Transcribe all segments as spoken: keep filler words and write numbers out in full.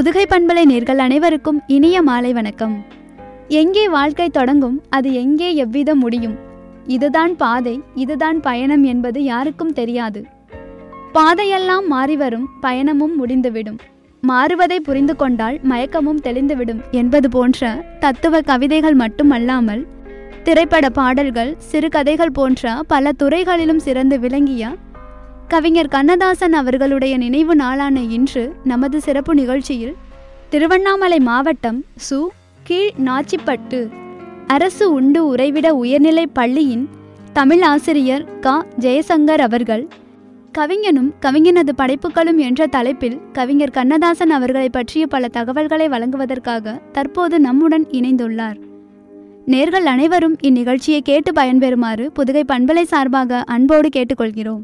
புதுகை பண்பலை நேர்கள் அனைவருக்கும் இனிய மாலை வணக்கம். எங்கே வாழ்க்கை தொடங்கும், அது எங்கே எவ்விதம் முடியும், இதுதான் பாதை, இதுதான் பயணம் என்பது யாருக்கும் தெரியாது. பாதையெல்லாம் மாறிவரும், பயணமும் முடிந்துவிடும். மாறுவதை புரிந்து கொண்டால் மயக்கமும் தெளிந்துவிடும் என்பது போன்ற தத்துவ கவிதைகள் மட்டுமல்லாமல் திரைப்பட பாடல்கள், சிறுகதைகள் போன்ற பல துறைகளிலும் சிறந்து விளங்கிய கவிஞர் கண்ணதாசன் அவர்களுடைய நினைவு நாளான இன்று நமது சிறப்பு நிகழ்ச்சியில் திருவண்ணாமலை மாவட்டம் சு கீழ் நாச்சிப்பட்டு அரசு உண்டு உறைவிட உயர்நிலை பள்ளியின் தமிழ் ஆசிரியர் க ஜெயசங்கர் அவர்கள் கவிஞனும் கவிஞனது படைப்புகளும் என்ற தலைப்பில் கவிஞர் கண்ணதாசன் அவர்களை பற்றிய பல தகவல்களை வழங்குவதற்காக தற்போது நம்முடன் இணைந்துள்ளார். நேர்கள் அனைவரும் இந்நிகழ்ச்சியை கேட்டு பயன்பெறுமாறு புதுகை பண்பலை சார்பாக அன்போடு கேட்டுக்கொள்கிறோம்.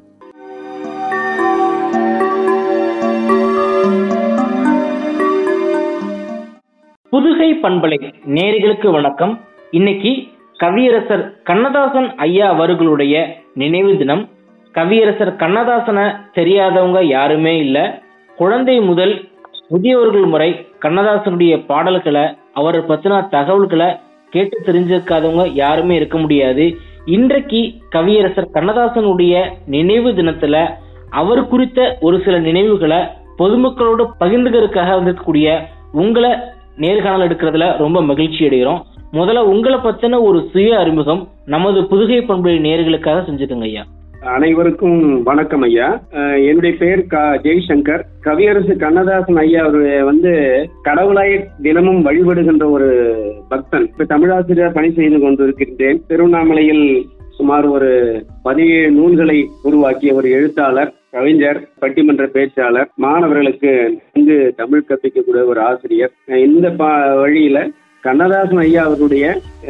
புதுகை பண்பலை நேயர்களுக்கு வணக்கம். இன்னைக்கு கவியரசர் கண்ணதாசன் ஐயா அவர்களுடைய நினைவு தினம். கவியரசர் கண்ணதாசனை தெரியாதவங்க யாருமே இல்லை. குழந்தை முதல் முதியவர்கள் முறை கண்ணதாசனுடைய பாடல்களை, அவரை பற்றின தகவல்களை கேட்டு தெரிஞ்சிருக்காதவங்க யாருமே இருக்க முடியாது. இன்றைக்கு கவியரசர் கண்ணதாசனுடைய நினைவு தினத்துல அவர் குறித்த ஒரு சில நினைவுகளை பொதுமக்களோடு பகிர்ந்துக்கிறதுக்காக வந்திருக்கக்கூடிய உங்களை நேர்காணல் எடுக்கிறதுல ரொம்ப மகிழ்ச்சி அடைகிறோம். முதல்ல உங்களை பத்தின ஒரு சுய அறிமுகம் நமது புதுகை பண்புடைய நேயர்களுக்காக செஞ்சுக்கோங்க ஐயா. அனைவருக்கும் வணக்கம் ஐயா. என்னுடைய பெயர் க ஜெய்சங்கர். கவியரசு கண்ணதாசன் ஐயா அவரு வந்து கடவுளாய் தினமும் வழிபடுகின்ற ஒரு பக்தன். இப்ப தமிழாசிரியர் பணி செய்து கொண்டிருக்கின்றேன். திருவண்ணாமலையில் சுமார் ஒரு பதினேழு நூல்களை உருவாக்கிய ஒரு எழுத்தாளர், கவிஞர், பட்டிமன்ற பேச்சாளர், மாணவர்களுக்கு இங்கு தமிழ் கற்பிக்கக்கூடிய ஒரு ஆசிரியர். இந்த பா வழியில கண்ணதாசன் ஐயா அவருடைய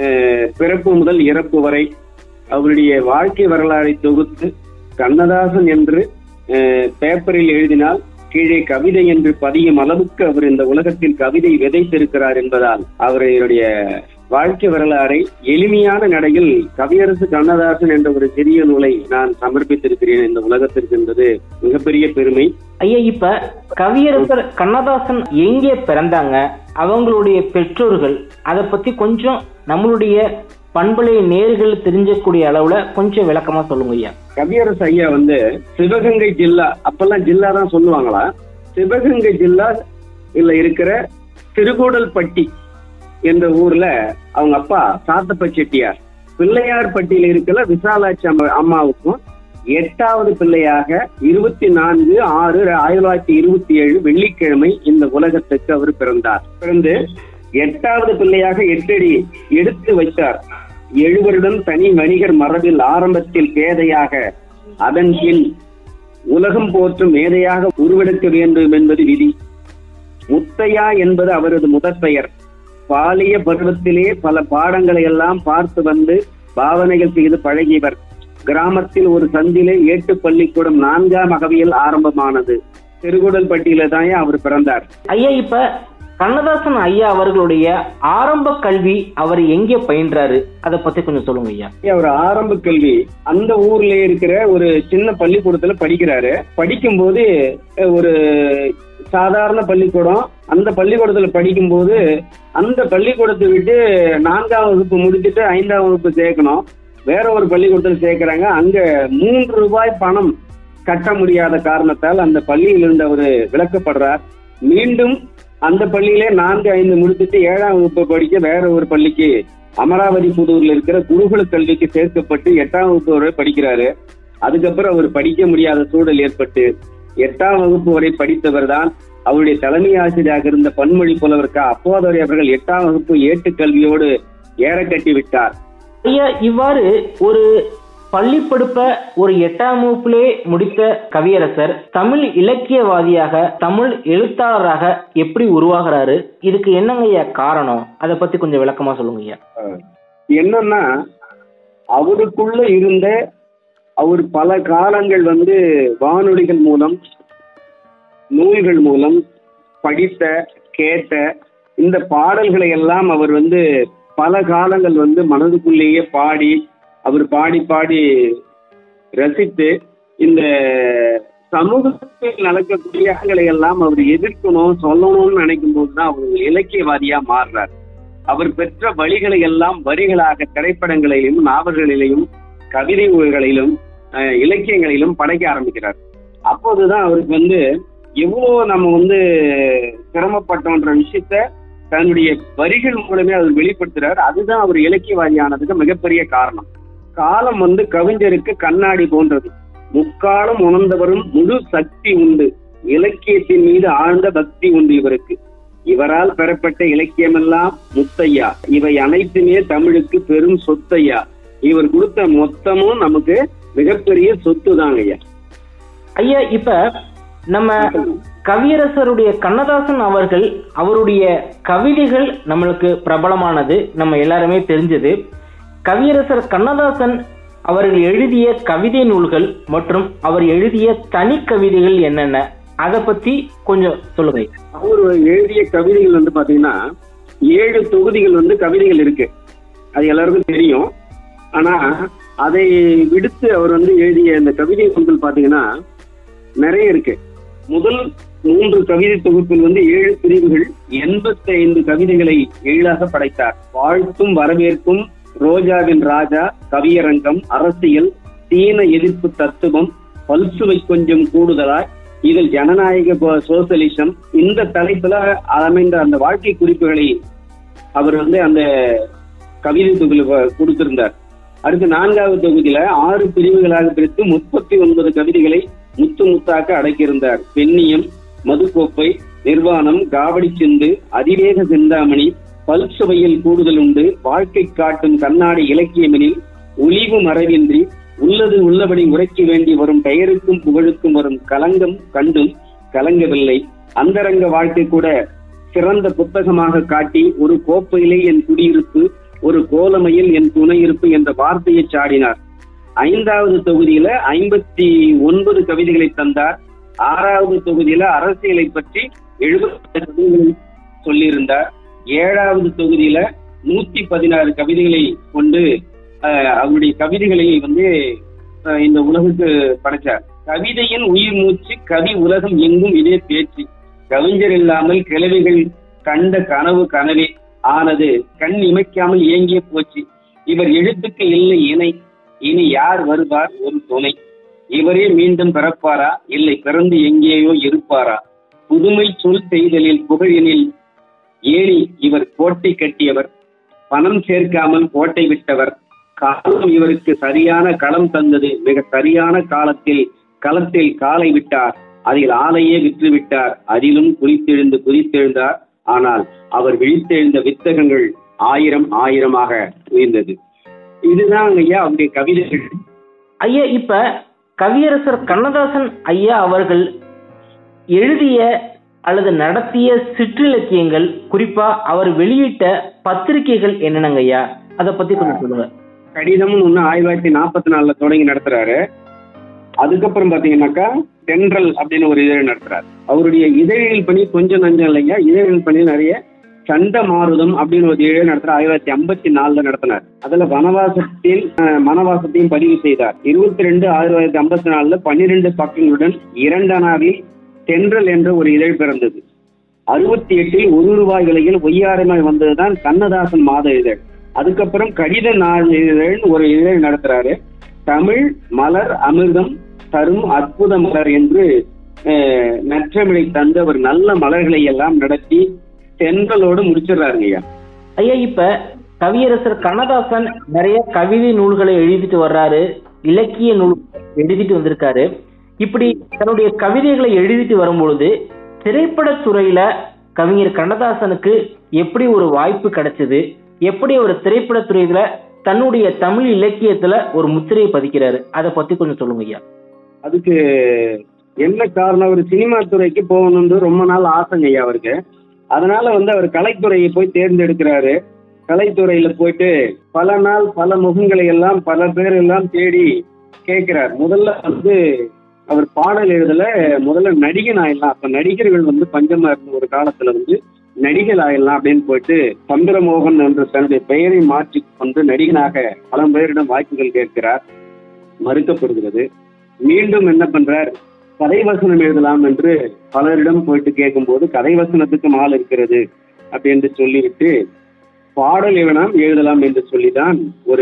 பிறப்பு முதல் இறப்பு வரை அவருடைய வாழ்க்கை வரலாறை தொகுத்து கண்ணதாசன் என்று பேப்பரில் எழுதினால் கீழே கவிதை என்று பதியும் அளவுக்கு அவர் இந்த உலகத்தில் கவிதை விதைத்திருக்கிறார் என்பதால் அவருடைய வாழ்க்கை வரலாறை எளிமையான நடையில் கவியரசு கண்ணதாசன் என்ற ஒரு சிறிய நூலை நான் சமர்ப்பித்திருக்கிறேன் இந்த உலகத்திற்கு என்பது மிகப்பெரிய பெருமை. ஐயா, இப்ப கவியரசர் கண்ணதாசன் எங்கே பிறந்தாங்க, அவங்களுடைய பெற்றோர்கள், அதை பத்தி கொஞ்சம் நம்மளுடைய பண்பலை நேர்கள் தெரிஞ்சக்கூடிய அளவுல கொஞ்சம் விளக்கமா சொல்லுங்க ஐயா. கவியரசு ஐயா வந்து சிவகங்கை ஜில்லா, அப்பெல்லாம் ஜில்லா தான் சொல்லுவாங்களா, சிவகங்கை ஜில்லா இல்ல இருக்கிற திருகூடல்பட்டி என்ற ஊர்ல அவங்க அப்பா சாத்தப்ப செட்டியார், பிள்ளையார் பட்டியில இருக்கிற விசாலாட்சி அம்மாவுக்கும் எட்டாவது பிள்ளையாக இருபத்தி நான்கு ஆறு ஆயிரத்தி தொள்ளாயிரத்தி இருபத்தி ஏழு வெள்ளிக்கிழமை இந்த உலகத்துக்கு அவர் பிறந்தார். பிறந்து எட்டாவது பிள்ளையாக எட்டடி எடுத்து வைத்தார். எழுவருடன் தனி வணிகர் மரபில் ஆரம்பத்தில் பேதையாக, அதன் பின் உலகம் போற்றும் மேதையாக உருவெடுக்க வேண்டும் என்பது விதி. முத்தையா என்பது அவரது முதற் பெயர். பாலிய பருவத்திலே பல பாடங்களை எல்லாம் பார்த்து வந்து பாவனைகள் செய்து பழகியவர். கிராமத்தில் ஒரு சந்திலே ஏட்டு பள்ளிக்கூடம் நான்காம் அகவியில் ஆரம்பமானது. திருகுடல்பட்டியில தான் அவர் பிறந்தார். ஐயா, இப்ப கண்ணதாசன் ஐயா அவர்களுடைய ஆரம்ப கல்வி அவர் எங்கே பயின்றாரு, அதை பத்தி கொஞ்சம் சொல்லுங்க ஐயா. அவர் ஆரம்ப கல்வி அந்த ஊர்ல இருக்கிற ஒரு சின்ன பள்ளிக்கூடத்துல படிக்கிறாரு. படிக்கும் போது ஒரு சாதாரண பள்ளிக்கூடம், அந்த பள்ளிக்கூடத்துல படிக்கும் போது அந்த பள்ளிக்கூடத்தை விட்டு நான்காம் வகுப்பு முடிச்சுட்டு ஐந்தாம் வகுப்பு சேர்க்கணும், வேற ஒரு பள்ளிக்கூடத்துல சேர்க்கிறாங்க. அங்க மூன்று ரூபாய் பணம் கட்ட முடியாத காரணத்தால் அந்த பள்ளியில் இருந்து அவரு விலக்கப்படுறார். மீண்டும் அந்த பள்ளியிலே நான்கு ஐந்து முடிச்சுட்டு ஏழாம் வகுப்பு படிக்க வேற ஒரு பள்ளிக்கு அமராவதி புதூர்ல இருக்கிற குருகுல கல்விக்கு சேர்க்கப்பட்டு எட்டாம் வகுப்பு வரை படிக்கிறாரு. அதுக்கப்புறம் அவர் படிக்க முடியாத சூழல் ஏற்பட்டு எட்டாம் வகுப்பு வரை படித்தவர் தான் அவருடைய தலைமை ஆசிரியராக இருந்த பன்மொழி புலவர் க அப்போதைய அவர்கள் எட்டாம் வகுப்பு ஏட்டு கல்வியோடு ஏற கட்டி விட்டார். ஐயா, இவ்வாறு ஒரு பள்ளி படிப்ப ஒரு எட்டாம் வகுப்பிலே முடித்த கவியரசர் தமிழ் இலக்கியவாதியாக, தமிழ் எழுத்தாளராக எப்படி உருவாகிறாரு, இதுக்கு என்னங்க ஐயா காரணம், அதை பத்தி கொஞ்சம் விளக்கமா சொல்லுங்க ஐயா. என்னன்னா, அவருக்குள்ள இருந்த அவர் பல காலங்கள் வந்து வானொலிகள் மூலம், நூல்கள் மூலம் படித்த கேட்ட இந்த பாடல்களை எல்லாம் அவர் வந்து பல காலங்கள் வந்து மனதுக்குள்ளேயே பாடி, அவர் பாடி பாடி ரசித்து இந்த சமூகத்தில் நடக்கக்கூடிய இடங்களை எல்லாம் அவர் எதிர்க்கணும், சொல்லணும்னு நினைக்கும் போதுதான் அவர் இலக்கியவாதியா மாறுறார். அவர் பெற்ற வழிகளை எல்லாம் வரிகளாக திரைப்படங்களிலும், நாவல்களிலும், கவிதைகளிலும், இலக்கியங்களிலும் படைக்க ஆரம்பிக்கிறார். அப்போதுதான் அவருக்கு வந்து எவ்வளோ நம்ம வந்து சிரமப்பட்டோன்ற விஷயத்த தன்னுடைய வரிகள் மூலமே அவர் வெளிப்படுத்துறார். அதுதான் அவர் இலக்கியவாதியானதுக்கு மிகப்பெரிய காரணம். காலம் வந்து கவிஞருக்கு கண்ணாடி போன்றது. முக்காலம் உணர்ந்தவரும் முழு சக்தி உண்டு. இலக்கியத்தின் மீது ஆழ்ந்த பக்தி உண்டு இவருக்கு. இவரால் பெறப்பட்ட இலக்கியமெல்லாம் முத்தையா, இவை அனைத்துமே தமிழுக்கு பெரும் சொத்தையா. இவர் கொடுத்த மொத்தமும் நமக்கு மிகப்பெரிய சொத்து தாங்க ஐயா. ஐயா, இப்ப நம்ம கவியரசருடைய கண்ணதாசன் அவர்கள், அவருடைய கவிதைகள் நம்மளுக்கு பிரபலமானது, நம்ம எல்லாருமே தெரிஞ்சது. கவியரசர் கண்ணதாசன் அவர்கள் எழுதிய கவிதை நூல்கள் மற்றும் அவர் எழுதிய தனி கவிதைகள் என்னென்ன, அதை பத்தி கொஞ்சம் சொல்லுங்க. அவர் எழுதிய கவிதைகள் வந்து பாத்தீங்கன்னா ஏழு தொகுதிகள் வந்து கவிதைகள் இருக்கு, அது எல்லாருக்கும் தெரியும். ஆனா அதை விடுத்து அவர் வந்து எழுதிய இந்த கவிதை நூல்கள் பாத்தீங்கன்னா நிறைய இருக்கு. முதல் மூன்று கவிதை தொகுப்பில் வந்து ஏழு பிரிவுகள், எண்பத்தி ஐந்து கவிதைகளை எழிலாக படைத்தார். வாழ்த்தும் வரவேற்கும், ரோஜாவின் ராஜா, கவியரங்கம், அரசியல், சீன எதிர்ப்பு தத்துவம், பல்சுவை கொஞ்சம் கூடுதலாய், இதில் ஜனநாயக சோசலிசம், இந்த தலைப்புல அமைந்த அந்த வாழ்க்கை குறிப்புகளை அவர் வந்து அந்த கவிதை தொகுதியில கொடுத்திருந்தார். அடுத்து நான்காவது தொகுதியில ஆறு பிரிவுகளாக பிரித்து முப்பத்தி ஒன்பது கவிதைகளை முத்து முத்தாக அடக்கியிருந்தார். பெண்ணியம், மதுக்கோப்பை, நிர்வாணம், காவடி சிந்து, அதிவேக சிந்தாமணி, பல்சுவையில் கூடுதல் உண்டு, வாழ்க்கை காட்டும் கண்ணாடி இலக்கியமெனில், ஒளிவு மறைவின்றி, உள்ளது உள்ளபடி உரைக்க வேண்டி வரும் பெயருக்கும் புகழுக்கும் வரும் கலங்கம் கண்டும் கலங்கவில்லை, அந்தரங்க வாழ்க்கை கூட சிறந்த புத்தகமாக காட்டி, ஒரு கோப்பையிலே என் குடியிருப்பு, ஒரு கோலமையில் என் துணை இருப்பு என்ற வார்த்தையை சாடினார். ஐந்தாவது தொகுதியில ஐம்பத்தி ஒன்பது கவிதைகளை தந்தார். ஆறாவது தொகுதியில அரசியலை பற்றி எழுபத்தி கவிதைகளை சொல்லியிருந்தார். ஏழாவது தொகுதியில நூத்தி பதினாறு கவிதைகளை கொண்டு அவருடைய கவிதைகளை வந்து இந்த உலகுக்கு படைச்சார். கவிதையின் உயிர் மூச்சு, கவி உலகம் எங்கும் இதே பேச்சு, கவிஞர் இல்லாமல் கிழவிகள் கண்ட கனவு கனவே ஆனது, கண் இமைக்காமல் ஏங்கிய போச்சு, இவர் எழுத்துக்கு இல்லை இணை, இனி யார் வருவார் ஒரு துணை, இவரே மீண்டும் பிறப்பாரா, இல்லை பிறந்து எங்கேயோ இருப்பாரா, புதுமை சொல் செய்தலில் புகழினில் ஏறி இவர் கோட்டை கட்டியவர், பணம் சேர்க்காமல் கோட்டை விட்டவர், காலம் இவருக்கு சரியான களம் தந்தது, மிக சரியான காலத்தில் களத்தில் காலை விட்டார், அதில் ஆலையே விற்று விட்டார், அதிலும் குளித்தெழுந்து குதித்தெழுந்தார், ஆனால் அவர் விழித்தெழுந்த வித்தகங்கள் ஆயிரம் ஆயிரமாக உயர்ந்தது. இதுதான் ஐயா அவருடைய கவிதைகள். ஐயா, இப்ப கவியரசர் கண்ணதாசன் ஐயா அவர்கள் எழுதிய அல்லது நடத்திய சிற்றிலக்கியங்கள், குறிப்பா அவர் வெளியிட்ட பத்திரிகைகள் என்னென்னங்க ஐயா, அதை பத்தி கொஞ்சம் சொல்லுங்க. கடிதம்னு ஒண்ணு ஆயிரத்தி தொள்ளாயிரத்தி நாற்பத்தி நாலுல தொடங்கி நடத்துறாரு. அதுக்கப்புறம் பாத்தீங்கன்னாக்கா தென்றல் அப்படின்னு ஒரு இதழ் நடத்துறாரு. அவருடைய இதழியல் பணி கொஞ்சம் நஞ்சம் இல்லைங்க, இதழியல் பணி நிறைய. சண்ட மாருதம் அப்படின்னு ஒரு இதழ் நடத்துற ஆயிரத்தி தொள்ளாயிரத்தி ஐம்பத்தி நாலுல நடத்தினார். அதுல வனவாசத்தில் மனவாசத்தையும் பதிவு செய்தார். இருபத்தி ரெண்டு ஆயிரத்தி தொள்ளாயிரத்தி ஐம்பத்தி நாலுல பன்னிரெண்டு பக்கங்களுடன் இரண்டனாவில் தென்றல் என்ற ஒரு இதழ் பிறந்தது. அறுபத்தி எட்டில் ஒரு ரூபாய் விலையில் ஒய்யாரமாய் வந்ததுதான் கண்ணதாசன் மாத இதழ். அதுக்கப்புறம் கடித நாள் இதழ் ஒரு இதழ் நடத்துறாரு. தமிழ் மலர் அமிர்தம் தரும் அற்புத மலர் என்று நற்றமிழை தந்து அவர் நல்ல மலர்களை எல்லாம் நடத்தி தென்றலோடு முடிச்சிடறாருங்க ஐயா. ஐயா, இப்ப கவியரசர் கண்ணதாசன் நிறைய கவிதை நூல்களை எழுதிட்டு வர்றாரு, இலக்கிய நூல் எழுதிட்டு வந்திருக்காரு. இப்படி தன்னுடைய கவிதைகளை எழுதிட்டு வரும்பொழுது திரைப்படத்துறையில கவிஞர் கண்ணதாசனுக்கு எப்படி ஒரு வாய்ப்பு கிடைச்சது, எப்படி ஒரு திரைப்படத்துறையில தன்னுடைய தமிழ் இலக்கியத்துல ஒரு முத்திரையை பதிக்கிறாரு, அதை பத்தி கொஞ்சம் சொல்லுங்க ஐயா. அதுக்கு என்ன காரணம், அவர் சினிமா துறைக்கு போகணும்னு ரொம்ப நாள் ஆசைங்க ஐயா அவருக்கு. அதனால வந்து அவர் கலைத்துறையை போய் தேர்ந்தெடுக்கிறாரு. கலைத்துறையில போயிட்டு பல நாள் பல முகங்களை எல்லாம் பல பேர் எல்லாம் தேடி கேட்கிறார். முதல்ல வந்து அவர் பாடல் எழுதல, முதல்ல நடிகன் ஆயிடலாம், அப்ப நடிகர்கள் வந்து பஞ்சமா இருந்த ஒரு காலத்துல வந்து நடிகர் ஆயிடலாம் அப்படின்னு போயிட்டு சந்திரமோகன் என்று தன்னுடைய பெயரை மாற்றி கொண்டு நடிகனாக பல பேரிடம் வாய்ப்புகள் கேட்கிறார், மறுக்கப்படுகிறது. மீண்டும் என்ன பண்றார், கதை வசனம் எழுதலாம் என்று பலரிடம் போயிட்டு கேட்கும்போது கதை வசனத்துக்கும் ஆள் இருக்கிறது அப்படி என்று சொல்லிவிட்டு பாடல் எழுதலாம் எழுதலாம் என்று சொல்லிதான் ஒரு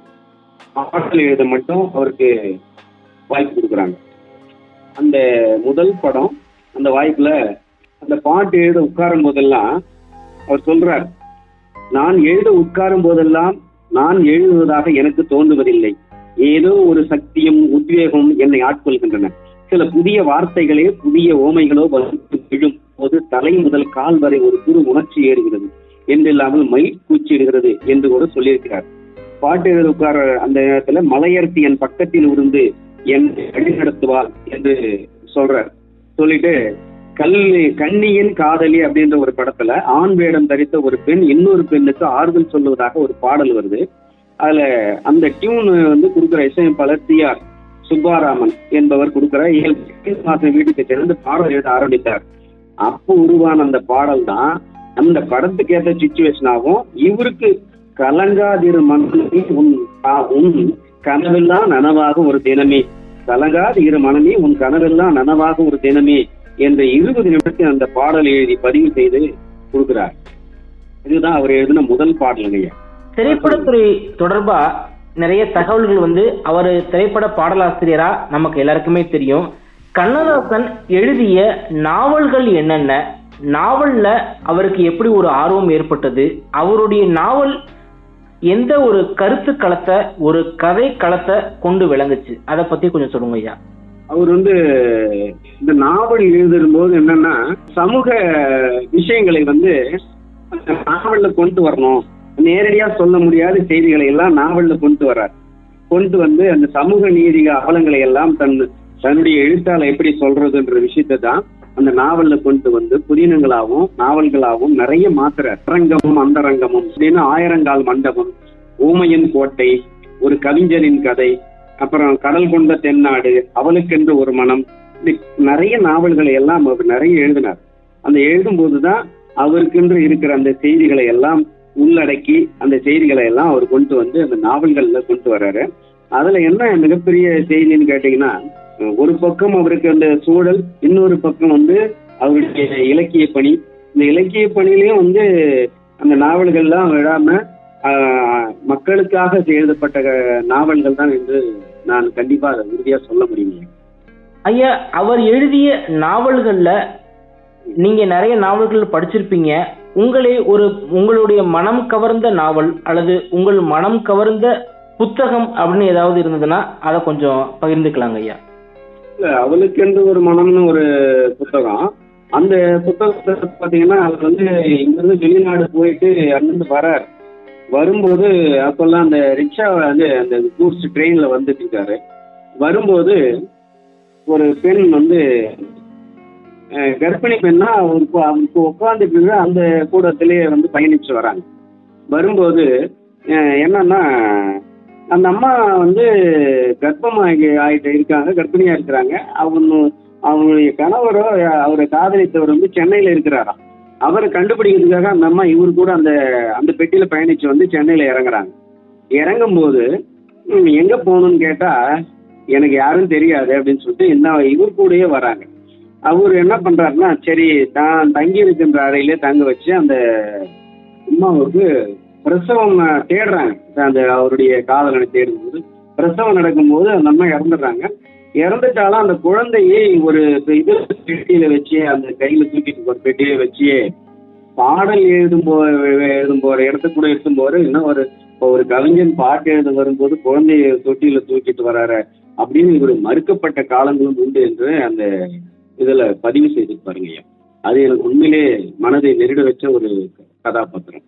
பாடல் எழுத மட்டும் அவருக்கு வாய்ப்பு கொடுக்குறாங்க. அந்த முதல் படம் அந்த வாய்ப்புல அந்த பாட்டு எழுத உட்காரும் போதெல்லாம் அவர் சொல்றார், நான் எழுத உட்காரும் போதெல்லாம் நான் எழுதுவதாக எனக்கு தோன்றுவதில்லை. ஏதோ ஒரு சக்தியும் உத்வேகமும் என்னை ஆட்கொள்கின்றன. சில புதிய வார்த்தைகளே புதிய ஓமைகளோ வந்து விழும் போது தலை முதல் கால் வரை ஒரு புது உணர்ச்சி ஏறுகிறது என்றில்லாமல் மயிர் கூச்சிடுகிறது என்று கூட சொல்லியிருக்கிறார். பாட்டு எழுத உட்கார அந்த நேரத்துல மலையரசி என் பக்கத்தில் இருந்து என்னை வழிநடத்துவாள் என்று சொல்றார். சொல்லிட்டு கல்லி கண்ணியின் காதலி அப்படின்ற ஒரு படத்துல ஆண் வேடம் தரித்த ஒரு பெண் இன்னொரு பெண்ணுக்கு ஆறுதல் சொல்லுவதாக ஒரு பாடல் வருது. அதுல அந்த டியூன் வந்து கொடுக்குற இசையமைப்பாளர் டி ஆர் சுப்பாராமன் என்பவர் கொடுக்குற ஏழு மாசம் வீட்டுக்கு சேர்ந்து பாடல் எழுத ஆரம்பித்தார். அப்போ உருவான அந்த பாடல் தான் அந்த படத்துக்கு ஏற்ற சிச்சுவேஷன் ஆகும். இவருக்கு கலங்காதிரு மனமே உன் உன் கனவெல்லாம் நனவாக ஒரு தினமே, கலங்காத இரு மனமே உன் கனவெல்லாம் நனவாக ஒரு தினமே என்ற இருபது நிமிடத்தில் அந்த பாடல் எழுதி பதிவு செய்து கொடுக்கிறார். இதுதான் அவர் எழுதின முதல் பாடலுங்க. திரைப்படத்துறை தொடர்பா நிறைய தகவல்கள் வந்து அவர் திரைப்பட பாடலாசிரியரா நமக்கு எல்லாருக்குமே தெரியும். கண்ணதாசன் எழுதிய நாவல்கள் என்னென்ன, நாவல்ல அவருக்கு எப்படி ஒரு ஆர்வம் ஏற்பட்டது, அவருடைய நாவல் எந்த ஒரு கருத்து களத்தை ஒரு கதை களத்தை கொண்டு விளங்குச்சு, அதை பத்தி கொஞ்சம் சொல்லுங்க ஐயா. அவர் வந்து இந்த நாவல் எழுதும் போது என்னன்னா சமூக விஷயங்களை வந்து நாவல்ல கொண்டு வரணும், நேரடியா சொல்ல முடியாத செய்திகளை எல்லாம் நாவல்ல கொண்டு வர்றார். கொண்டு வந்து அந்த சமூக நீதி அவலங்களை எல்லாம் தன் தன்னுடைய எழுத்தால எப்படி சொல்றதுன்ற விஷயத்தை தான் அந்த நாவல்ல கொண்டு வந்து புதினங்களாகவும் நாவல்களாகவும் நிறைய மாத்துறார். அரங்கமும் அந்தரங்கமும் அப்படின்னு ஆயிரங்கால் மண்டபம், ஊமையின் கோட்டை, ஒரு கவிஞரின் கதை, அப்புறம் கடல் கொண்ட தென்னாடு, அவளுக்கென்று ஒரு மனம், நிறைய நாவல்களை எல்லாம் அவர் நிறைய எழுதினார். அந்த எழுதும் போதுதான் அவருக்கென்று இருக்கிற அந்த செய்திகளை எல்லாம் உள்ளடக்கி அந்த செய்திகளை எல்லாம் அவர் கொண்டு வந்து அந்த நாவல்கள்ல கொண்டு வர்றாரு. அதுல என்ன மிகப்பெரிய செய்தின்னு கேட்டீங்கன்னா, ஒரு பக்கம் அவருக்கு அந்த சூழல், இன்னொரு பக்கம் வந்து அவருடைய இலக்கிய பணி. இந்த இலக்கிய பணியிலையும் வந்து அந்த நாவல்கள்லாம் விடாம மக்களுக்காக எழுதப்பட்ட நாவல்கள் தான் என்று நான் கண்டிப்பா அதை உறுதியா சொல்ல முடியும். ஐயா, அவர் எழுதிய நாவல்கள்ல நீங்க நிறைய நாவல்கள் படிச்சிருப்பீங்க. உங்களே ஒரு உங்களுடைய மனம் கவர்ந்த நாவல் அல்லது உங்கள் மனம் கவர்ந்த புத்தகம் அப்படின்னு ஏதாவது இருந்ததுன்னா அதை கொஞ்சம் பகிர்ந்துக்கலாங்க ஐயா. இல்ல, அவளுக்கென்று ஒரு மனம்னு ஒரு புத்தகம். அந்த புத்தகத்தை பாத்தீங்கன்னா அது வந்து இங்கிருந்து வெளிநாடு போயிட்டு அங்கிருந்து வரார். வரும்போது அப்பெல்லாம் அந்த ரிக்ஷா வந்து அந்த கூட்ஸ் ட்ரெயின்ல வந்துட்டு இருக்காரு. வரும்போது ஒரு பெண் வந்து கர்ப்பிணி பெண்ணா அவருக்கு அவருக்கு உட்காந்துட்டு அந்த கூடத்திலேயே வந்து பயணிச்சு வராங்க. வரும்போது என்னன்னா அந்த அம்மா வந்து கர்ப்பமாகி ஆகிட்டு இருக்காங்க, கர்ப்பிணியா இருக்கிறாங்க. அவங்க அவங்களுடைய கணவரோ அவரை காதலித்தவர் வந்து சென்னையில இருக்கிறாராம். அவரை கண்டுபிடிக்கிறதுக்காக அந்த அம்மா இவரு கூட அந்த அந்த பெட்டியில பயணிச்சு வந்து சென்னையில இறங்குறாங்க. இறங்கும் போது எங்க போகணும்னு கேட்டா எனக்கு யாரும் தெரியாது அப்படின்னு சொல்லிட்டு என்ன இவர் கூடயே வராங்க. அவர் என்ன பண்றாருன்னா, சரி தான் தங்கி இருக்கின்ற அறையிலே தங்க வச்சு அந்த அம்மாவுக்கு பிரசவம் தேடுறாங்க. அந்த அவருடைய காதலனை தேடும்போது பிரசவம் நடக்கும்போது அந்த அம்மா இறந்துடுறாங்க. இறந்துட்டாலும் அந்த குழந்தையை ஒரு இது பெட்டியில வச்சு அந்த கையில தூக்கிட்டு ஒரு பெட்டியில வச்சு பாடல் எழுதும் போ எழுதும் போற இடத்துக்கு கூட எடுத்தும் போற இன்னும் ஒரு ஒரு கவிஞன் பாட்டு எழுத வரும்போது குழந்தைய தொட்டியில தூக்கிட்டு வராரு அப்படின்னு இவர் மறுக்கப்பட்ட காலங்களும் உண்டு என்று அந்த இதுல பதிவு செய்து பாருங்க. அது எனக்கு உண்மையிலே மனதை நெருட வச்ச ஒரு கதாபாத்திரம்.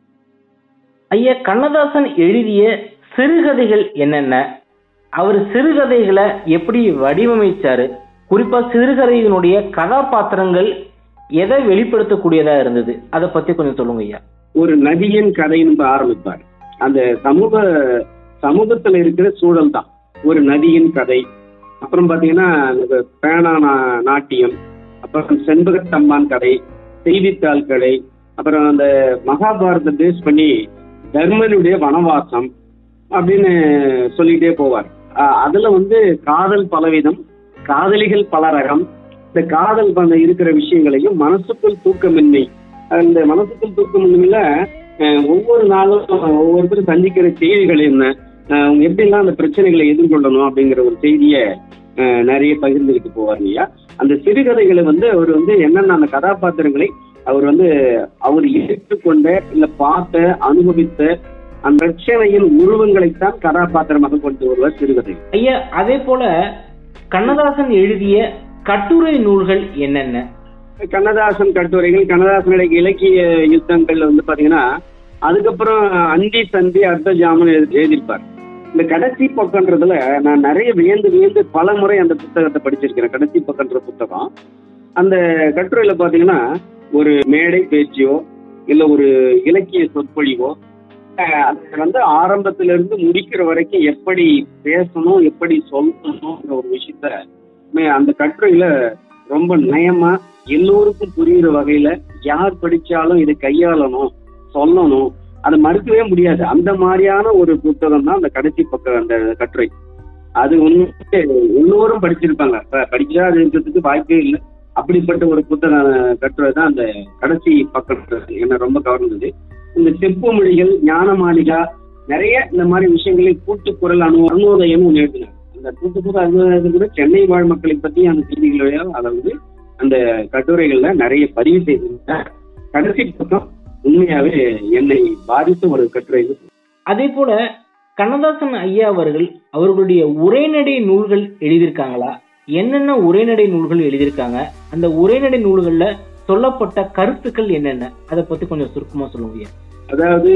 ஐயா, கண்ணதாசன் எழுதிய சிறுகதைகள் என்னென்ன, அவர் சிறுகதைகளை எப்படி வடிவமைச்சாரு, குறிப்பா சிறுகதையினுடைய கதாபாத்திரங்கள் எதை வெளிப்படுத்தக்கூடியதா இருந்தது, அதை பத்தி கொஞ்சம் சொல்லுங்க ஐயா. ஒரு நதியின் கதைன்னு ஆரம்பிப்பார். அந்த சமூக சமூகத்துல இருக்கிற சூழல் தான் ஒரு நதியின் கதை. அப்புறம் பாத்தீங்கன்னா பேனா நாட்டியம், அப்புறம் செண்பகத்தம்மான் கதை, செய்தித்தாள் கதை, அப்புறம் அந்த மகாபாரத பேஸ் பண்ணி தர்மனுடைய வனவாசம் அப்படின்னு சொல்லிட்டே போவார். அதுல வந்து காதல் பலவிதம், காதலிகள் பல ரகம். இந்த காதல் பண்ண இருக்கிற விஷயங்களையும் மனசுக்குள் தூக்கமின்மை, அந்த மனசுக்குள் தூக்கமின்மையில ஒவ்வொரு நாளும் ஒவ்வொருத்தரும் சந்திக்கிற செய்திகள் என்ன, அவங்க எப்படிலாம் அந்த பிரச்சனைகளை எதிர்கொள்ளணும் அப்படிங்கிற ஒரு செய்தியை நிறைய பகிர்ந்துகிட்டு போவார் இல்லையா. அந்த சிறுகதைகளை வந்து அவர் வந்து என்னென்ன அந்த கதாபாத்திரங்களை அவர் வந்து அவர் ஏற்றுக்கொண்ட இல்ல பார்த்த அனுபவித்த அந்த பிரச்சனையின் உருவங்களைத்தான் கதாபாத்திரமாக கொண்டு வருவார் சிறுகதை. ஐயா, அதே போல கண்ணதாசன் எழுதிய கட்டுரை நூல்கள் என்னென்ன? கண்ணதாசன் கட்டுரைகள், கண்ணதாசனுடைய இலக்கிய யுத்தங்கள் வந்து பாத்தீங்கன்னா அதுக்கப்புறம் அந்தி சந்தி அர்த்த ஜாமன் எழுதியிருப்பார். இந்த கடைசி பக்கன்றதுல நான் நிறைய வியந்து வியந்து பல முறை அந்த புத்தகத்தை படிச்சிருக்கிறேன். கடைசி பக்கன்ற புத்தகம், அந்த கட்டுரையில பாத்தீங்கன்னா ஒரு மேடை பேச்சியோ இல்ல ஒரு இலக்கிய சொற்பொழிவோ அது வந்து ஆரம்பத்துல இருந்து முடிக்கிற வரைக்கும் எப்படி பேசணும், எப்படி சொல்லணும்ன்ற ஒரு விஷயத்த அந்த கட்டுரையில ரொம்ப நயமா எல்லோருக்கும் புரியுற வகையில யார் படிச்சாலும் இதை கையாளணும், சொல்லணும், அதை மறுக்கவே முடியாது. அந்த மாதிரியான ஒரு புத்தகம் தான் அந்த கடைசி பக்கம் அந்த கட்டுரை. அது உண்மையே எல்லோரும் படிச்சிருப்பாங்க, படிச்சா அது இருக்கிறதுக்கு வாய்ப்பே இல்லை. அப்படிப்பட்ட ஒரு புத்தக கட்டுரை தான் அந்த கடைசி பக்கம். என்ன ரொம்ப கவர்ந்தது இந்த செப்பு மொழிகள், ஞான மாளிகா, நிறைய இந்த மாதிரி விஷயங்களை கூட்டுக்குரல் அனு அருணோதயம் ஒன்று எழுதினார். அந்த கூட்டுக்குரல் அருணோதயம் கூட சென்னை வாழ் மக்களை பற்றி அந்த செய்திகளையோ அதை வந்து அந்த கட்டுரைகள்ல நிறைய பதிவு செய்திருந்தார். கடைசி பக்கம் உண்மையாவே என்னை பாதித்த ஒரு கட்டுரை. அதே போல கண்ணதாசன் ஐயா அவர்கள் அவர்களுடைய உரைநடை நூல்கள் எழுதியிருக்காங்களா? என்னென்ன உரைநடை நூல்கள் எழுதியிருக்காங்க? அந்த உரைநடை நூல்கள்ல சொல்லப்பட்ட கருத்துக்கள் என்னென்ன? அதை பத்தி கொஞ்சம் சுருக்கமா சொல்லுங்க. அதாவது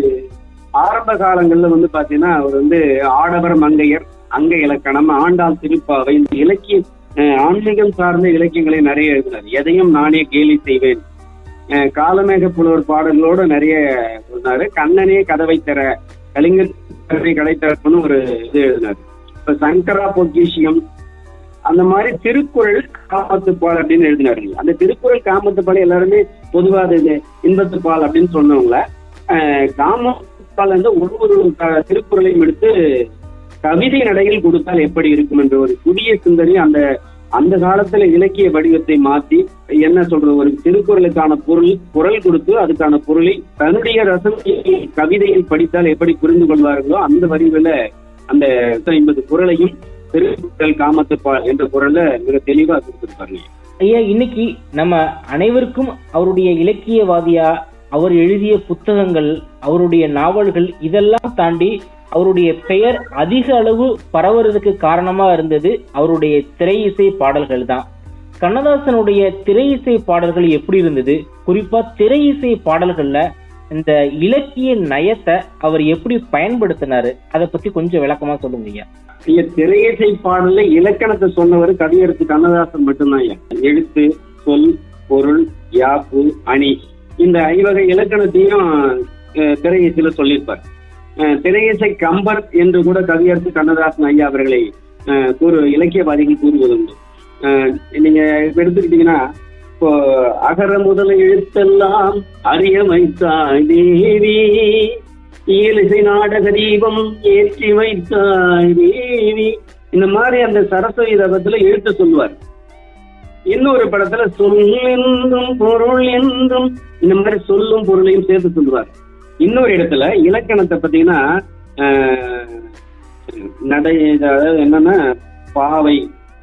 ஆரம்ப காலங்கள்ல வந்து பாத்தீங்கன்னா அவர் வந்து ஆடவர் மங்கையர், அங்க இலக்கணம், ஆண்டாள் திருப்பாவை, இந்த இலக்கிய ஆன்மீகம் சார்ந்த இலக்கியங்களை நிறைய எழுதினார். எதையும் நானே கேலி செய்வேன், காலமேக புலவர் பாடல்களோட நிறைய சொன்னாரு. கண்ணனே கதவை தர, கலிங்கர் கடை திறப்புன்னு ஒரு இது எழுதினார். இப்ப சங்கரா பொக்கிஷியம், அந்த மாதிரி திருக்குறள் காமத்துப்பால் அப்படின்னு எழுதினாரு. அந்த திருக்குறள் காமத்துப்பால் எல்லாருமே பொதுவாக இன்பத்துப்பால் அப்படின்னு சொன்னவங்கள காமத்துப்பால் வந்து ஒரு ஒரு திருக்குறளையும் எடுத்து கவிதை நடையில் கொடுத்தால் எப்படி இருக்கும் என்ற ஒரு புதிய சிந்தனை அந்த அந்த காலத்துல இலக்கிய வடிவத்தை மாற்றி என்ன சொல்றது, ஒரு திருக்குறளுக்கான பொருள் குரல் கொடுத்து அதுக்கான பொருளை தன்னுடைய ரசனையை கவிதையில் படித்தால் எப்படி புரிந்து கொள்வார்களோ அந்த வரிவுல அந்த ஐம்பது குறளையும் திருக்குறள் காமத்துப்பால் என்ற குரல்ல மிக தெளிவா கொடுத்திருப்பாங்க. ஐயா, இன்னைக்கு நம்ம அனைவருக்கும் அவருடைய இலக்கியவாதியா அவர் எழுதிய புத்தகங்கள், அவருடைய நாவல்கள் இதெல்லாம் தாண்டி அவருடைய பெயர் அதிக அளவு பரவுறதுக்கு காரணமா இருந்தது அவருடைய திரை இசை பாடல்கள் தான். கண்ணதாசனுடைய திரை இசை பாடல்கள் எப்படி இருந்தது? குறிப்பா திரை இசை பாடல்கள்ல இந்த இலக்கிய நயத்தை அவர் எப்படி பயன்படுத்தினாரு? அதை பத்தி கொஞ்சம் விளக்கமா சொல்லுங்க ஐயா. திரையிசை பாடல்ல இலக்கணத்தை சொன்னவர் கவியரசு கண்ணதாசன் மட்டும்தான். எழுத்து, சொல், பொருள், யாப்பு, அணி, இந்த ஐவகை இலக்கணத்தையும் திரையிசையில சொல்லியிருப்பார். திரையிசை கம்பர் என்று கூட கவியரசு கண்ணதாசன் ஐயா அவர்களை கூறு இலக்கியவாதிகள் கூறுவதுண்டு. நீங்க எடுத்துக்கிட்டீங்கன்னா இப்போ அகர முதல எழுத்தெல்லாம் அறியமைத்தாய் தேவி, இயலிசை நாடக தீபம் ஏற்றி வைத்தாய் தேவி, இந்த மாதிரி அந்த சரஸ்வதி ரகத்துல எழுத்து சொல்லுவார். இன்னொரு படத்துல சொல் என்றும் பொருள் என்றும் இந்த மாதிரி சொல்லும் பொருளையும் சேர்த்து சொல்லுவார். இன்னொரு இடத்துல இலக்கணத்தை பார்த்தீங்கன்னா நடை, அதாவது என்னன்னா பாவை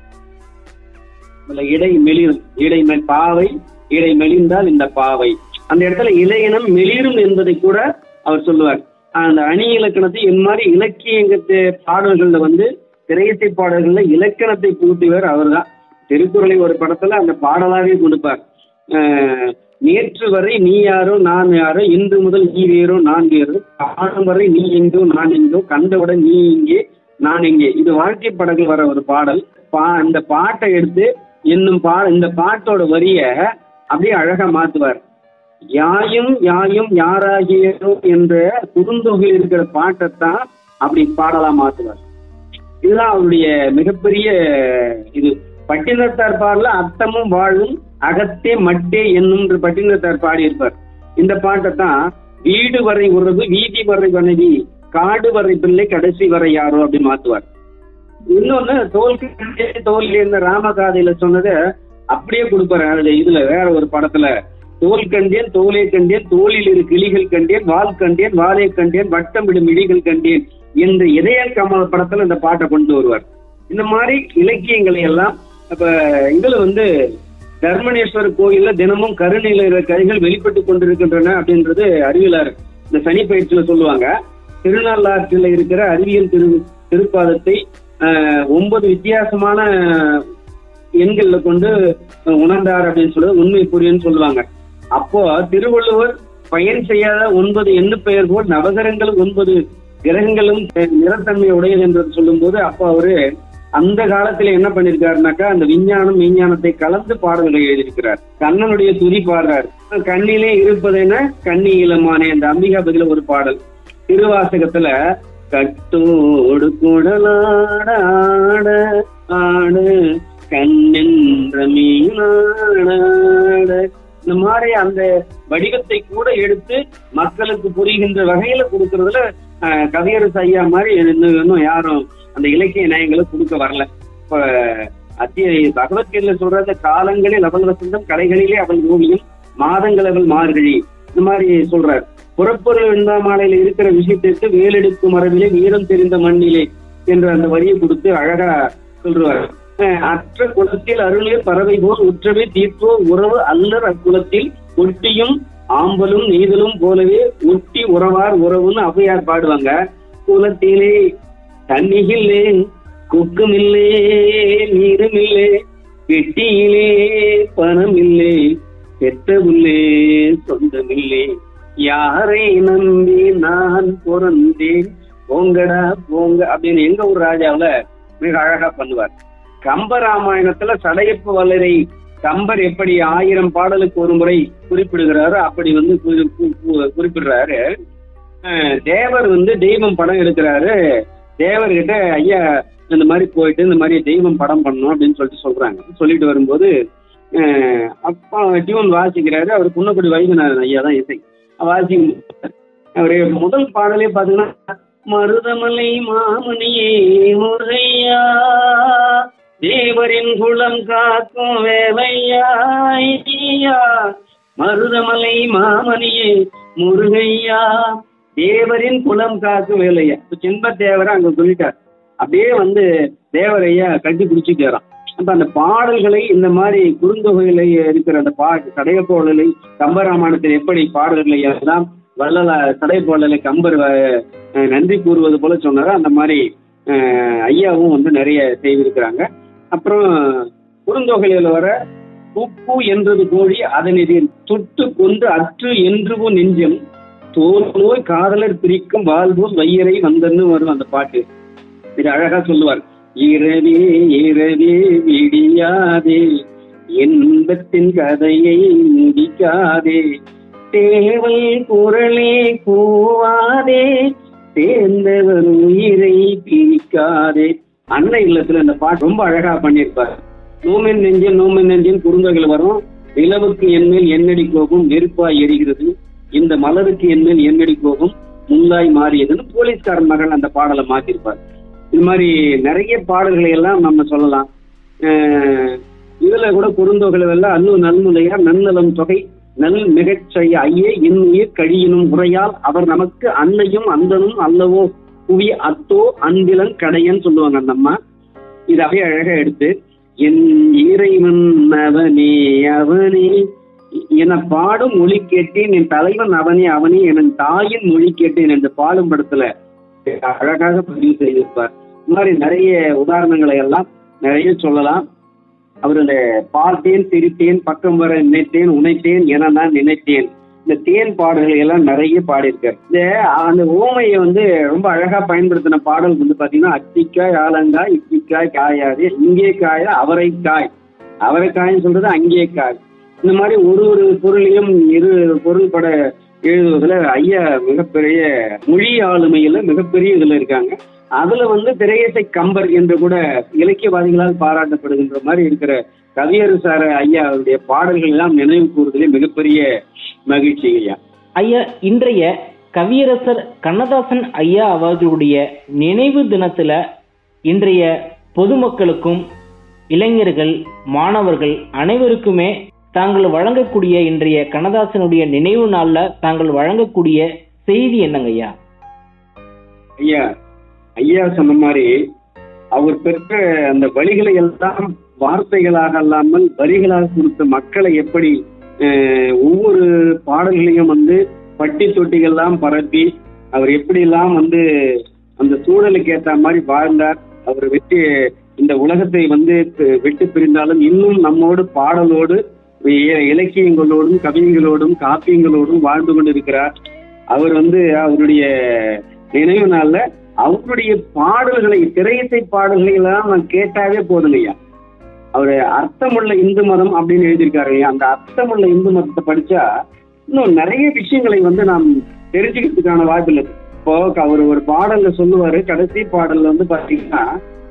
இடை மெளிரும், இடை பாவை இடை மெலிந்தால் இந்த பாவை, அந்த இடத்துல இளையனம் மெளிரும் என்பதை கூட அவர் சொல்லுவார். அந்த அணி இலக்கணத்தை இந்த மாதிரி இலக்கியங்கத்து பாடல்கள்ல வந்து திரையிசை பாடல்கள்ல இலக்கணத்தை கூட்டியவர் அவர் தான். திருக்குறளை ஒரு படத்துல அந்த பாடலாவே கொடுப்பார். அஹ் நேற்று வரை நீ யாரோ நான் யாரோ, இன்று முதல் நீ வேறோ நான் வேறோ, காணும் வரை நீ எங்கோ நான் எங்கோ, கண்டவுடன் நீ இங்கே நான் எங்கே, இது வாழ்க்கை படங்கள் வர ஒரு பாடல். பா இந்த பாட்டை எடுத்து இன்னும் பா இந்த பாட்டோட வரிய அப்படியே அழகா மாத்துவார். யாயும் யாயும் யாராகியோ என்ற குறுந்தொகையில் இருக்கிற பாட்டைத்தான் அப்படி பாடலா மாத்துவார். இதுதான் அவருடைய மிகப்பெரிய இது. பட்டினத்தார் பாடல அர்த்தமும் வாழும் அகத்தே மட்டே என்னும் பட்டினத்தார் பாடியிருப்பார். இந்த பாட்டை தான் வீடு வரை உறவு வீதி வரை வனவி காடு வரை பிள்ளை கடைசி வரை யாரோ அப்படி மாத்துவார். இன்னொன்னு தோல் கண்டேன் தோல் இந்த ராமகாதையில சொன்னதை அப்படியே கொடுப்பாரு. அதுல இதுல வேற ஒரு படத்துல தோல் கண்டேன் தோலை கண்டேன் தோளில் இரு கிளிகள் கண்டேன் வால் கண்டேன் வாழை கண்டேன் வட்டமிடும் இடிகள் கண்டேன் என்ற இதய கமல படத்துல இந்த பாட்டை கொண்டு வருவார். இந்த மாதிரி இலக்கியங்களை எல்லாம் இப்ப இதுல வந்து தர்மணேஸ்வரர் கோயில்ல தினமும் கருநீல கதைகள் வெளிப்பட்டு கொண்டிருக்கின்றன அப்படின்றது அறிவியலார் இந்த சனி பயிற்சியில சொல்லுவாங்க. திருநள்ளாற்றில் இருக்கிற அறிவியல் திரு திருப்பாதத்தை ஆஹ் ஒன்பது வித்தியாசமான எண்கள்ல கொண்டு உணர்ந்தார் அப்படின்னு சொல்றது உண்மை புரியுன்னு சொல்லுவாங்க. அப்போ திருவள்ளுவர் பயன் செய்யாத ஒன்பது எண்ணு பெயர் போல் நவகரங்கள் ஒன்பது கிரகங்களும் நிறத்தன்மை உடையது என்று சொல்லும் போது அப்போ அவரு அந்த காலத்துல என்ன பண்ணிருக்காருனாக்கா அந்த விஞ்ஞானம் விஞ்ஞானத்தை கலந்து பாடல்களை எழுதியிருக்கிறார். கண்ணனுடைய துதி பாடுறார். கண்ணிலே இருப்பதென கண்ணி இளமானே அந்த அம்பிகாபதியில ஒரு பாடல். திருவாசகத்துல கட்டோடு குடலாட ஆடு கண்ணென்ற மீனாட இந்த மாதிரி அந்த வடிவத்தை கூட எடுத்து மக்களுக்கு புரிகின்ற வகையில கொடுக்கறதுல கவியரசு ஐயா மாதிரி இன்னும் யாரும் அந்த இலக்கிய நயங்களை கொடுக்க வரல. இப்ப அத்திய பகவத்கீதையில சொல்ற காலங்களில் அவள் வசந்தம் கலைகளிலே அவள் ஓவியம் மாதங்கள் அவள் மார்கழி இந்த மாதிரி சொல்றார். புறப்பொருள் வெண்பாமாலையில இருக்கிற விஷயத்திற்கு வேலெடுக்கும் மரபிலே வீரம் தெரிந்த மண்ணிலே என்ற அந்த வரியை கொடுத்து அழகா சொல்றார். அற்ற குலத்தில் அருளில் பறவை போல் உற்றவே தீர்த்தோ உறவு அல்லர் அக்குலத்தில் ஒட்டியும் ஆம்பலும் நெய்தலும் போலவே ஒட்டி உறவார் உறவுன்னு ஔவையார் பாடுவாங்க. குலத்திலே தண்ணியில்லே கொக்குமில்லே நீருமில்லே வெட்டியிலே பணமில்லே பெற்றவுள்ளே சொந்தமில்லே யாரை நம்பி நான் பிறந்தேன் போங்கடா போங்க அப்படின்னு எங்க ஒரு ராஜாவில மிக அழகா பண்ணுவார். கம்பராமாயணத்துல சடையப்ப வல்லரை கம்பர் எப்படி ஆயிரம் பாடலுக்கு ஒரு முறை குறிப்பிடுகிறாரு அப்படி வந்து குறிப்பிடுறாரு. தேவர் வந்து தெய்வம் படம் எடுக்கிறாரு. தேவர்கிட்ட ஐயா இந்த மாதிரி போயிட்டு இந்த மாதிரி தெய்வம் படம் பண்ணணும் அப்படின்னு சொல்லிட்டு சொல்றாங்க. சொல்லிட்டு வரும்போது அப்பா டியூன் வாசிக்கிறாரு. அவர் குன்னக்குடி வைகுநாதன் ஐயா தான் இசை வாசிக்க. அவரு முதல் பாடலே பாத்தீங்கன்னா மருதமலை மாமணியே முருகையா தேவரின் குளம் காக்கும் வேலையா மருதமலை மாமணியே முருகையா தேவரின் குளம் காக்கும் வேலையா. செண்ப தேவரை அங்க சொல்லிட்டார். அப்படியே வந்து தேவரையா கட்டி பிடிச்சிக்கிறான். அப்ப அந்த பாடல்களை இந்த மாதிரி குறுந்தொகையில இருக்கிற அந்த பாட்டு சடையப்போழலை கம்பராமாயணத்தில் எப்படி பாடல்களை எல்லாம் வள்ளல சடையப்போழலை கம்பர் நன்றி கூறுவது போல சொன்னாரோ அந்த மாதிரி ஐயாவும் வந்து நிறைய செய்திருக்கிறாங்க. அப்புறம் குறுந்தொகையில வர உப்பு என்றது கோழி அதனெதிர் தொட்டு கொண்டு அற்று என்றுவோ நெஞ்சம் தோல் நோய் காதலர் பிரிக்கும் வாழ்வோம் வையரை வந்தன்னு வரும் அந்த பாட்டு. இது அழகா சொல்லுவார். இரவே இரவே விடியாதே என்பத்தின் கதையை முடிக்காதே தேவல் குரலே கூவாதே சேர்ந்தவர் உயிரை பிரிக்காதே. அன்னை இல்லத்துல இந்த பாட்டு ரொம்ப அழகா பண்ணியிருப்பார். நோமென் நெஞ்சன் நோமென் நெஞ்சன் குறுந்தொகையில் வரும். நிலவுக்கு என்மேல் என்னடி கோபம் நெருப்பாய் எரிகிறது இந்த மலருக்கு என்மேல் என்னடி கோபம் முல்லாய் மாறியதுன்னு போலீஸ்காரன் மகன் அந்த பாடலை மாத்திருப்பார். இது மாதிரி நிறைய பாடல்களை எல்லாம் நம்ம சொல்லலாம். இதுல கூட குறுந்தொகைகள் எல்லாம் அல்லு நல்முலையார் நன்னலம் தொகை நல் மிகச்செய்ய ஐயே இன்னுயிர் கழியினும் முறையால் அவர் நமக்கு அன்னையும் அந்தனும் அல்லவோ புவி அத்தோ அன்பிலன் கடையன்னு சொல்லுவாங்க அந்த அம்மா. இது அப்படியே அழகா எடுத்து என் இறைவன் அவனே அவனே என பாடும் மொழி கேட்டேன் என் தலைவன் அவனே அவனே என் தாயின் மொழி கேட்டேன் என்று பாடும் படத்துல அழகாக பதிவு செய்திருப்பார். இந்த மாதிரி நிறைய உதாரணங்களை எல்லாம் நிறைய சொல்லலாம். அவருடைய பார்த்தேன் சிரித்தேன் பக்கம் வர நினைத்தேன் உனைத்தேன் என நான் நினைத்தேன் இந்த தேன் பாடல்கள் எல்லாம் நிறைய பாடியிருக்காரு. இந்த அந்த ஓமையை வந்து ரொம்ப அழகா பயன்படுத்தின பாடல் வந்து பாத்தீங்கன்னா அத்திக்காய் ஆலங்காய் இத்திக்காய் காயாது இங்கே காய அவரைக்காய் அவரைக்காய்ன்னு சொல்றது அங்கே காய். இந்த மாதிரி ஒரு ஒரு பொருளையும் இரு பொருள் பட எழுதுவதுல ஐயா மிகப்பெரிய மொழி ஆளுமையில மிகப்பெரிய இதுல இருக்காங்க. அதுல வந்து திரையசை கம்பர் என்று கூட இலக்கியவாதிகளால் பாராட்டப்படுகின்ற மாதிரி இருக்கிற கவியரசார ஐயா அவருடைய பாடல்கள் எல்லாம் நினைவு கூறுவதிலே மிகப்பெரிய மகிழ்ச்சி ஐயா. ஐயா, இன்றைய கவியரசர் கண்ணதாசன் ஐயா அவர்களுடைய நினைவு தினத்துல இன்றைய பொதுமக்களுக்கும் இளைஞர்கள், மாணவர்கள் அனைவருக்குமே தாங்கள் வழங்கக்கூடிய இன்றைய கண்ணதாசனுடைய நினைவு நாள்ல தாங்கள் வழங்கக்கூடிய செய்தி என்னங்க ஐயா? ஐயா ஐயா சொன்ன மாதிரி அவர் பெற்ற அந்த வழிகளை எல்லாம் வார்த்தைகளாக அல்லாமல் வரிகளாக கொடுத்த மக்களை எப்படி ஒவ்வொரு பாடல்களையும் வந்து பட்டி தொட்டிகள்லாம் பரப்பி அவர் எப்படி எல்லாம் வந்து அந்த சூழலுக்கு ஏற்ற மாதிரி வாழ்ந்தார். அவர் வெற்றி இந்த உலகத்தை வந்து விட்டு பிரிந்தாலும் இன்னும் நம்மோடு பாடலோடு இலக்கியங்களோடும் கவிஞங்களோடும் காப்பியங்களோடும் வாழ்ந்து கொண்டிருக்கிறார். அவர் வந்து அவருடைய நினைவு நாள்ல அவருடைய பாடல்களை, திரையிசை பாடல்களை எல்லாம் நான் கேட்டாவே போதுங்கய்யா. அவரு அர்த்தமுள்ள இந்து மதம் அப்படின்னு எழுதியிருக்காரு. அந்த அர்த்தமுள்ள இந்து மதத்தை படிச்சா இன்னும் நிறைய விஷயங்களை வந்து நாம் தெரிஞ்சுக்கிறதுக்கான வாய்ப்பு இல்லை. இப்போ அவர் ஒரு பாடல்ல சொல்லுவாரு, கடைசி பாடல்ல வந்து பாத்தீங்கன்னா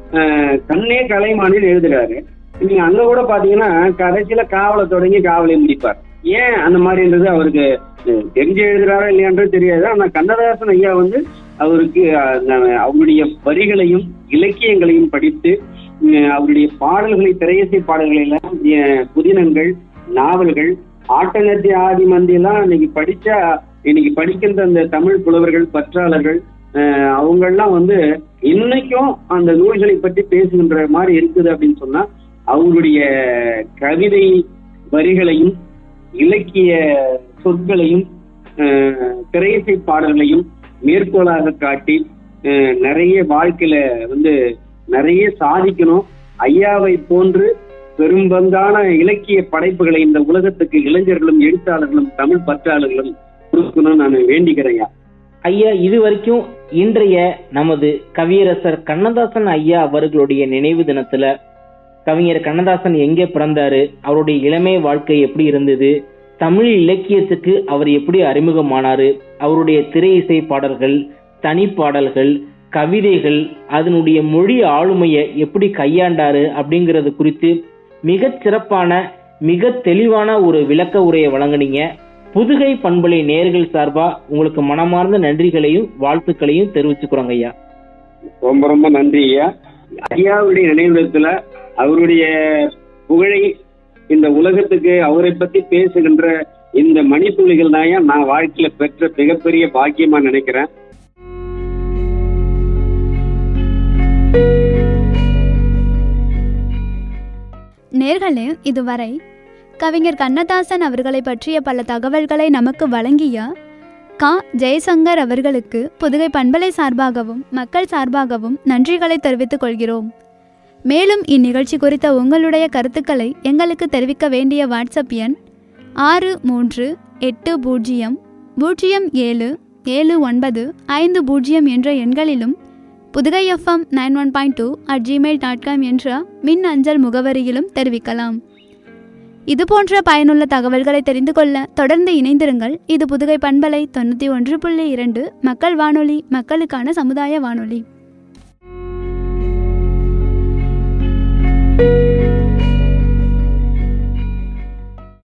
கண்ணே கலைமானின்னு எழுதுறாரு. நீங்க அங்க கூட பாத்தீங்கன்னா கடைசியில காவலை தொடங்கி காவலை முடிப்பார். ஏன் அந்த மாதிரின்றது அவருக்கு தெரிஞ்சு எழுதுறாரா இல்லையான்றது தெரியாது. ஆனா கண்ணதாசன் ஐயா வந்து அவருக்கு அவருடைய வரிகளையும் இலக்கியங்களையும் படித்து அவருடைய பாடல்களை, திரையிசை பாடல்களை எல்லாம் புதினங்கள், நாவல்கள், ஆட்டநத்தி ஆதி மந்தி எல்லாம் இன்னைக்கு படிச்சா இன்னைக்கு படிக்கின்ற அந்த தமிழ் புலவர்கள், பற்றாளர்கள் அவங்கெல்லாம் வந்து இன்னைக்கும் அந்த நூல்களை பற்றி பேசுகின்ற மாதிரி இருக்குது அப்படின்னு சொன்னா அவங்களுடைய கவிதை வரிகளையும் இலக்கிய சொற்களையும் திரையிசை பாடல்களையும் மேற்கோளாக காட்டி நிறைய வாழ்க்கையில வந்து நிறைய சாதிக்கணும். ஐயாவை போன்று பெரும்பங்கான இலக்கிய படைப்புகளை இந்த உலகத்துக்கு இளைஞர்களும் எழுத்தாளர்களும் தமிழ் பற்றாளர்களும் கொடுக்கணும்னு நான் வேண்டிக்கிறேன். ஐயா, இது வரைக்கும் இன்றைய நமது கவியரசர் கண்ணதாசன் ஐயா அவர்களுடைய நினைவு தினத்துல கவிஞர் கண்ணதாசன் எங்கே பிறந்தாரு, அவருடைய இளமை வாழ்க்கை எப்படி இருந்தது, தமிழ் இலக்கியத்துக்கு அவர் எப்படி அறிமுகமானாரு, அவருடைய திரை இசை பாடல்கள், தனிப்பாடல்கள், கவிதைகள், அதனுடைய மொழி ஆளுமையை எப்படி கையாண்டாரு அப்படிங்கிறது குறித்து மிக சிறப்பான, மிக தெளிவான ஒரு விளக்க உரையை வழங்குனீங்க. புதுகை பண்பலை நேயர்கள் சார்பா உங்களுக்கு மனமார்ந்த நன்றிகளையும் வாழ்த்துக்களையும் தெரிவிச்சுக்கிறோங்க ஐயா. ரொம்ப ரொம்ப நன்றி ஐயா. ஐயாவுடைய நினைவிடத்துல அவருடைய புகழை இந்த உலகத்துக்கு அவரை பத்தி பேசுகின்ற இந்த மணித்துளிகள் தான் நான் வாழ்க்கையில பெற்ற மிகப்பெரிய பாக்கியமா நினைக்கிறேன். நேர்களே, இதுவரை கவிஞர் கண்ணதாசன் அவர்களை பற்றிய பல தகவல்களை நமக்கு வழங்கிய கா ஜெயசங்கர் அவர்களுக்கு புதுகை பண்பலை சார்பாகவும் மக்கள் சார்பாகவும் நன்றிகளை தெரிவித்துக் கொள்கிறோம். மேலும் இந்நிகழ்ச்சி குறித்த உங்களுடைய கருத்துக்களை எங்களுக்கு தெரிவிக்க வேண்டிய வாட்ஸ்அப் எண் ஆறு மூன்று எட்டு பூஜ்ஜியம் பூஜ்ஜியம் ஏழு ஏழு ஒன்பது ஐந்து பூஜ்ஜியம் என்ற எண்களிலும் Puthugai FM nine one point two at Gmail dot com என்ற மின் அஞ்சல் முகவரியிலும் தெரிவிக்கலாம். இதுபோன்ற பயனுள்ள தகவல்களை தெரிந்து கொள்ள தொடர்ந்து இணைந்திருங்கள். இது புதுகை பண்பலை தொண்ணூற்றி ஒன்று புள்ளி இரண்டு மக்கள் வானொலி, மக்களுக்கான சமுதாய வானொலி.